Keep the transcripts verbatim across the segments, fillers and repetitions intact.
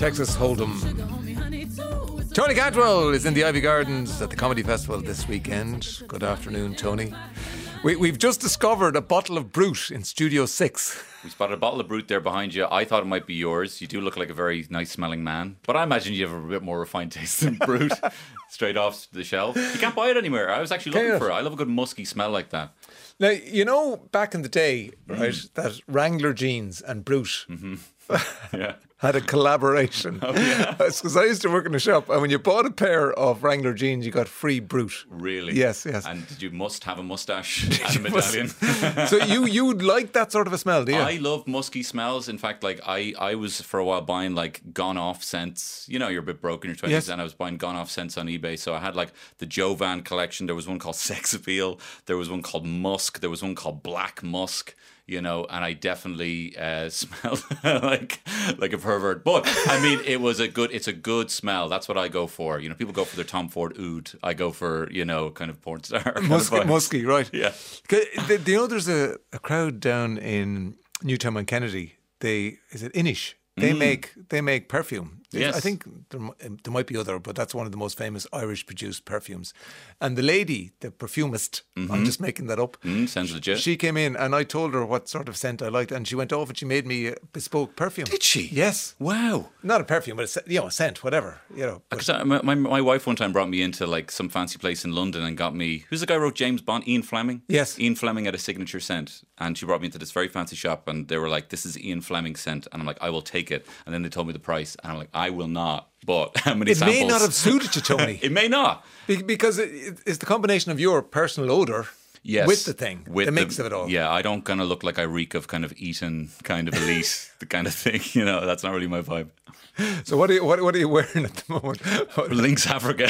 Texas Hold'em. Tony Cantwell is in the Ivy Gardens at the Comedy Festival this weekend. Good afternoon, Tony. We, we've just discovered a bottle of Brut in Studio six. We spotted a bottle of Brut there behind you. I thought it might be yours. You do look like a very nice smelling man, but I imagine you have a bit more refined taste than Brut. Straight off the shelf. You can't buy it anywhere. I was actually looking for it. I love a good musky smell like that. Now, you know, back in the day, right, mm. that Wrangler jeans and Brut mm-hmm. yeah. had a collaboration. Oh, yeah. Because I used to work in a shop, and when you bought a pair of Wrangler jeans, you got free Brut. Really? Yes, yes. And did you must have a mustache and a medallion? So you you like that sort of a smell, do you? I love musky smells. In fact, like I, I was for a while buying like Gone Off scents. You know, you're a bit broke in your twenties, yes. And I was buying Gone Off scents on eBay. So I had like the Jovan collection. There was one called Sex Appeal. There was one called Musk. There was one called Black Musk. You know, and I definitely uh, smell like like a pervert. But I mean, it was a good. It's a good smell. That's what I go for. You know, people go for their Tom Ford oud. I go for, you know, kind of porn star. Musky, musky, right? Yeah. Do you know there's a, a crowd down in Newtown on Kennedy? They is it Inish? They mm. make they make perfume. Yes. I think there, there might be other, but that's one of the most famous Irish produced perfumes. And the lady, the perfumist, mm-hmm. I'm just making that up. Mm, sounds legit. She came in and I told her what sort of scent I liked, and she went off and she made me a bespoke perfume. Did she? Yes. Wow. Not a perfume, but a, you know, a scent, whatever. You know. Because my, my my wife one time brought me into like some fancy place in London and got me. Who's the guy who wrote James Bond? Ian Fleming. Yes. Ian Fleming had a signature scent, and she brought me into this very fancy shop, and they were like, "This is Ian Fleming's scent," and I'm like, "I will take it." And then they told me the price, and I'm like, "I will not." But how many it samples? It may not have suited you, Tony. It may not. Be- because it, it's the combination of your personal odour yes, with the thing, with the the mix of it all. Yeah, I don't kind of look like I reek of kind of Eton kind of elite, the kind of thing. You know, that's not really my vibe. So what are you, what, what are you wearing at the moment? Lynx Africa.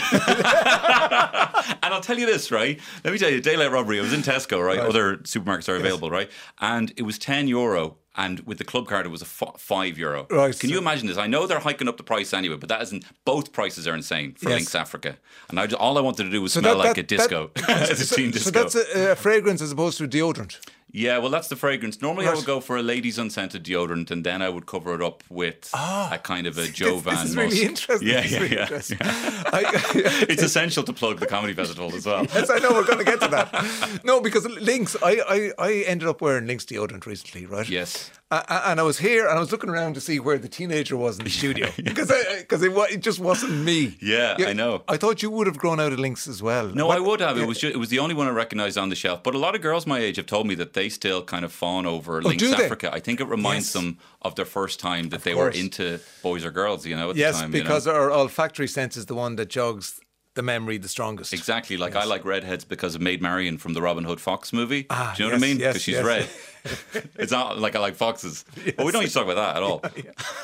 And I'll tell you this, right? Let me tell you, daylight robbery. I was in Tesco, right? right. Other supermarkets are available, yes. right? And it was ten euro. And with the club card, it was a f- five euro. Right. Can you imagine this? I know they're hiking up the price anyway, but that isn't. Both prices are insane for yes. Lynx Africa. And I just, all I wanted to do was so smell that, like that, a disco. That, a teen so, disco. So that's a, a fragrance as opposed to a deodorant. Yeah, well, that's the fragrance. Normally, right. I would go for a ladies' unscented deodorant, and then I would cover it up with ah, a kind of a Jovan This is musk. really interesting. Yeah, this yeah, really yeah. interesting. yeah. I, I, it's essential to plug the comedy festival as well. Yes, I know. We're going to get to that. No, because Lynx, I, I, I ended up wearing Lynx deodorant recently, right? Yes. Uh, and I was here and I was looking around to see where the teenager was in the studio because I, because it, it just wasn't me. Yeah, yeah, I know. I thought you would have grown out of Lynx as well. No, what, I would have. Yeah. It was just, it was the only one I recognised on the shelf. But a lot of girls my age have told me that they still kind of fawn over oh, Lynx Africa. I think it reminds yes. them of their first time that of they course. were into boys or girls. You know, at yes, the time. because you know? our olfactory sense is the one that jogs the memory the strongest. Exactly. Like yes. I like redheads because of Maid Marian from the Robin Hood Fox movie. Ah, Do you know yes, what I mean? Yes, because she's yes. red. It's not like I like foxes. Yes. But we don't need to talk about that at all.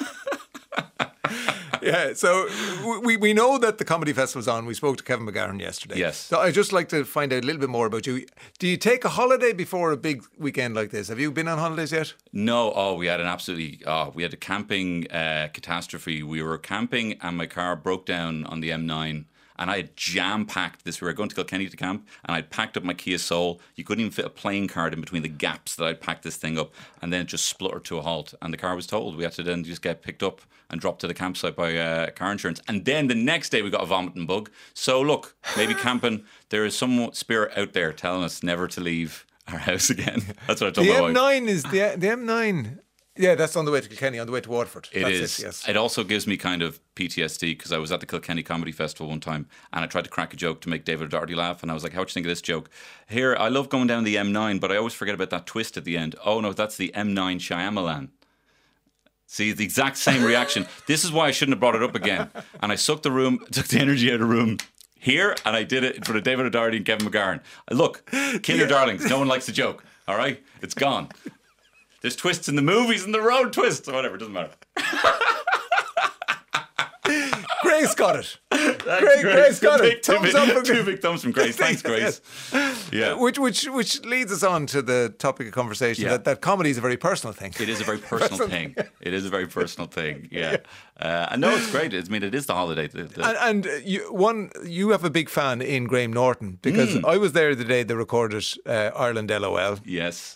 Yeah, yeah. So we we know that the comedy festival's on. We spoke to Kevin McGarren yesterday. Yes. So I'd just like to find out a little bit more about you. Do you take a holiday before a big weekend like this? Have you been on holidays yet? No. Oh, we had an absolutely. Oh, we had a camping uh, catastrophe. We were camping and my car broke down on the M nine. And I had jam-packed this. We were going to Kilkenny to camp, and I'd packed up my Kia Soul. You couldn't even fit a playing card in between the gaps that I'd packed this thing up. And then it just spluttered to a halt. And the car was totaled. We had to then just get picked up and dropped to the campsite by uh, car insurance. And then the next day we got a vomiting bug. So look, maybe camping, there is some spirit out there telling us never to leave our house again. That's what I told the my M nine wife. is the the M nine. Yeah, that's on the way to Kilkenny, on the way to Waterford. It that's is. It, yes. It also gives me kind of P T S D because I was at the Kilkenny Comedy Festival one time and I tried to crack a joke to make David O'Doherty laugh, and I was like, "How would you think of this joke? Here, I love going down the M nine, but I always forget about that twist at the end. Oh no, that's the M nine Shyamalan." See, the exact same reaction. This is why I shouldn't have brought it up again. And I sucked the room, took the energy out of the room here, and I did it in front of David O'Doherty and Kevin McGarren. Look, kill your darlings. No one likes the joke. All right, it's gone. There's twists in the movies and the road twists or whatever. It doesn't matter. Grace got it. Grace, Grace, Grace got big, it. Thumbs two, up big, for two big thumbs from Grace. Thanks, Grace. Yes. Yeah. Which which which leads us on to the topic of conversation Yeah. that, that comedy is a very personal thing. It is a very personal thing. It is a very personal thing. Yeah. Uh, and no, it's great. I mean, it is the holiday. The, the and and you, one, you have a big fan in Graham Norton because Mm. I was there the day they recorded uh, Ireland LOL. yes.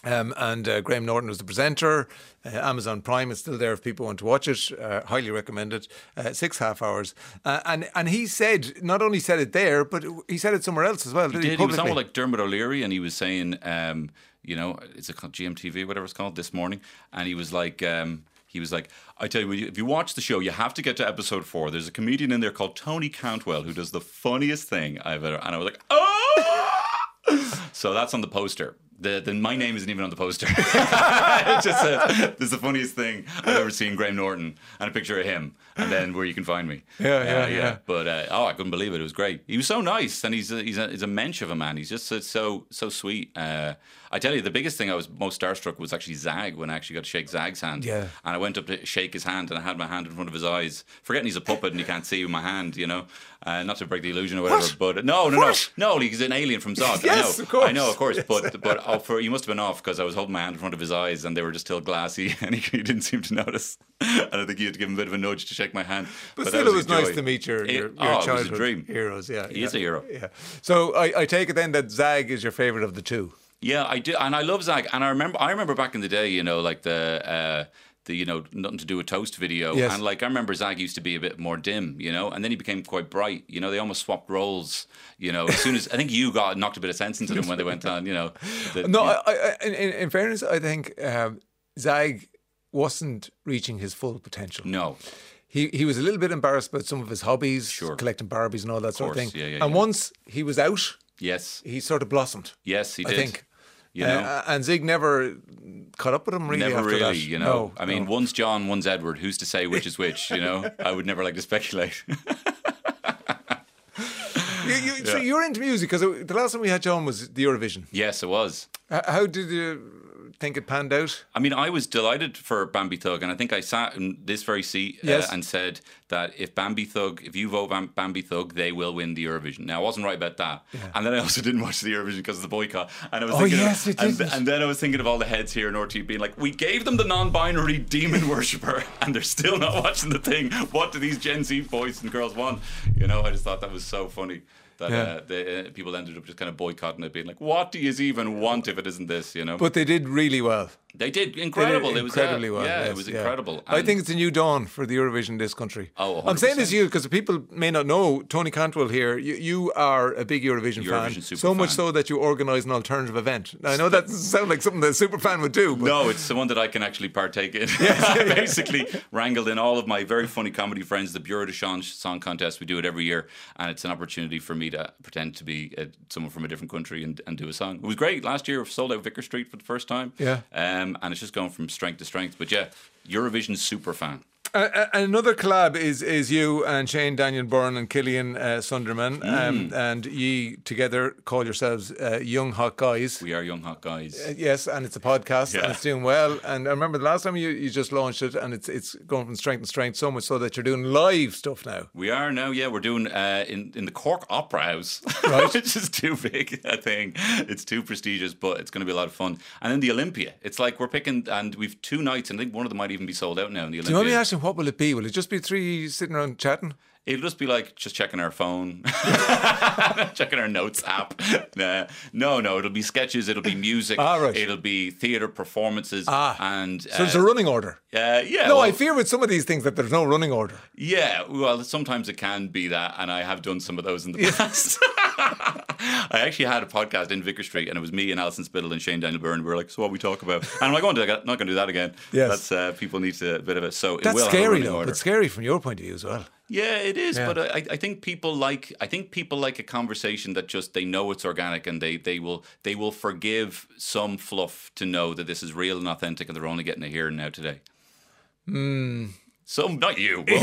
Um, and uh, Graham Norton was the presenter. Uh, Amazon Prime is still there if people want to watch it. Uh, highly recommended. Uh, six half hours. Uh, and and he said, not only said it there, but he said it somewhere else as well. He Did did. he, He was publicly? on with like Dermot O'Leary, and he was saying, um, you know, it's a called G M T V, whatever it's called, this morning, and he was like. Um, He was like, I tell you, if you watch the show, you have to get to episode four. There's a comedian in there called Tony Cantwell who does the funniest thing I've ever. And I was like, oh! So that's on the poster. The, the my name isn't even on the poster. It just says, "This is the funniest thing I've ever seen." Graham Norton and a picture of him, and then where you can find me. Yeah, yeah, uh, yeah. But uh, oh, I couldn't believe it. It was great. He was so nice, and he's a, he's a, he's a mensch of a man. He's just so so, so sweet. Uh, I tell you, the biggest thing I was most starstruck was actually Zag, when I actually got to shake Zag's hand. Yeah. And I went up to shake his hand, and I had my hand in front of his eyes, forgetting he's a puppet and you can't see my hand, you know. Uh, not to break the illusion or whatever, What? but no, no, What? no, no. He's an alien from Zog. Yes, I know, of course. I know, of course. Yes. But but oh, for you must have been off because I was holding my hand in front of his eyes, and they were just still glassy, and he, he didn't seem to notice. And I think you had to give him a bit of a nudge to shake my hand. But, that still, it was a joy. nice to meet your, It- your, your oh, it was a childhood dream. heroes. Yeah, He yeah, is a hero. Yeah. So I, I take it then that Zag is your favourite of the two. Yeah, I do, and I love Zag. And I remember, I remember back in the day, you know, like the. Uh, the, you know, nothing to do with toast video. Yes. And like, I remember Zag used to be a bit more dim, you know, and then he became quite bright. You know, they almost swapped roles, you know, as soon as, I think you got knocked a bit of sense into them when they went on, you know. The, No, you know, I, I, in, in in fairness, I think um, Zag wasn't reaching his full potential. no. He he was a little bit embarrassed about some of his hobbies, Sure. collecting Barbies and all that sort of course, thing. yeah, yeah, and yeah. once he was out, Yes. he sort of blossomed. Yes, he I did. think. You know. Uh, and Zig never caught up with him really Never after really, that. you know. No, I mean, no. one's John, one's Edward. Who's to say which is which? You know, I would never like to speculate. You, you, So Yeah. you're into music because the last time we had John was the Eurovision. Yes, it was. H- How did you think it panned out? I mean, I was delighted for Bambi Thug, and I think I sat in this very seat uh, Yes. and said that if Bambi Thug, if you vote Bam- Bambi Thug, they will win the Eurovision. Now, I wasn't right about that, and then I also didn't watch the Eurovision because of the boycott. And I was Oh, thinking, yes, of, you and, didn't. and then I was thinking of all the heads here in R T being like, we gave them the non-binary demon worshipper, and they're still not watching the thing. What do these Gen Z boys and girls want? You know, I just thought that was so funny. That Yeah. uh, the, uh, people ended up just kind of boycotting it, being like, "What do you even want if it isn't this?" You know. But they did really well. They did They did incredible. It was uh, incredibly well. Yeah, yes, it was yeah. incredible. I And- think it's a new dawn for the Eurovision in this country. Oh, I'm saying this one hundred percent. to you because people may not know Tony Cantwell here. You, you are a big Eurovision, fan, Eurovision super so much fan. so that you organise an alternative event. Now, I know that doesn't sound like something that a super fan would do. But No, it's the one that I can actually partake in. Basically, wrangled in all of my very funny comedy friends, the Bureau de Change Song Contest. We do it every year, and it's an opportunity for me to pretend to be uh, someone from a different country and, and do a song. It was great. Last year, we sold out Vicar Street for the first time. Yeah. Um, and it's just going from strength to strength. But yeah, Eurovision super fan. Uh, uh, another collab is is you and Shane Daniel Byrne and Killian uh, Sunderman, Mm. um, and ye together call yourselves uh, Young Hot Guys. We are young hot guys. Uh, yes, and it's a podcast and Yeah. it's doing well. And I remember the last time you, you just launched it, and it's it's going from strength to strength so much so that you're doing live stuff now. We are now, yeah. We're doing uh, in in the Cork Opera House, Right. which is too big a thing. It's too prestigious, but it's going to be a lot of fun. And then the Olympia. It's like we're picking, and we've two nights, and I think one of them might even be sold out now in the Do you know Olympia. me asking what will it be? Will it just be three sitting around chatting? It'll just be like just checking our phone, checking our notes app. Nah. No, no, it'll be sketches, it'll be music, Ah, right. it'll be theatre performances, Ah, and So uh, there's a running order. uh, yeah. No, well, I fear with some of these things that there's no running order. Yeah, well, sometimes it can be that, and I have done some of those in the past. I actually had a podcast in Vicar Street, and it was me and Alison Spittle and Shane Daniel Byrne. We were like, "So what we talk about?" And I'm like, "Oh, I'm not going to do that again." Yes. That's uh, people need to, a bit of it. So it That's will have a scary running though. order. But scary from your point of view as well. Yeah, it is. Yeah. But I, I think people like I think people like a conversation that just they know it's organic, and they they will they will forgive some fluff to know that this is real and authentic, and they're only getting it here and now today. Hmm. Some, not you. But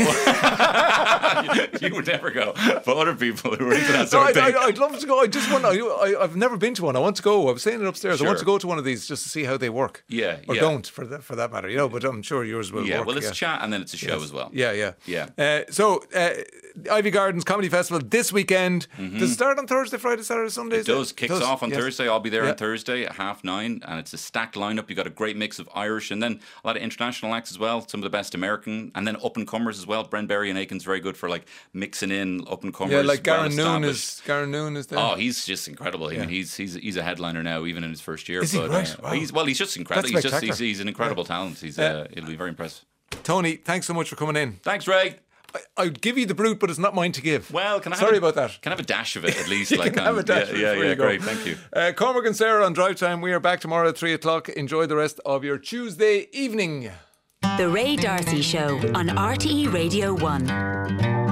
you would never go. But other people who are into that No, sort I'd, of thing. I'd, I'd love to go. I just want. I, I, I've never been to one. I want to go. I was saying it upstairs. I want Sure. to go to one of these just to see how they work. Yeah, or yeah. don't for that for that matter. You know, but I'm sure yours will yeah, work. well, it's yeah. chat and then it's a show Yes. as well. Yeah, yeah, Yeah. Uh, so uh, the Ivy Gardens Comedy Festival this weekend. Mm-hmm. Does it start on Thursday, Friday, Saturday, Sunday? It does. Kicks it does. off on yes. Thursday. I'll be there yeah. on Thursday at half nine, and it's a stacked lineup. You got a great mix of Irish and then a lot of international acts as well. Some of the best American, and then up and comers as well. Brent Berry and Aiken's very good for like mixing in up and comers. Yeah, like Garen Noon is Garen Noon is there. Oh, he's just incredible. Yeah. I mean, he's he's he's a headliner now, even in his first year. Is he but, right? Uh, wow. He's well, he's just incredible. He's just he's, he's an incredible yeah. talent. He's uh, it'll be very impressive. Tony, thanks so much for coming in. Thanks, Ray. I, I'd give you the brute, but it's not mine to give. Well, can I? Sorry have a, about that. Can I have a dash of it at least? you like can have a dash. Yeah, yeah, yeah great. Thank you. Uh, Cormac and Sarah on Drive Time. We are back tomorrow at three o'clock. Enjoy the rest of your Tuesday evening. The Ray D'Arcy Show on R T E Radio one.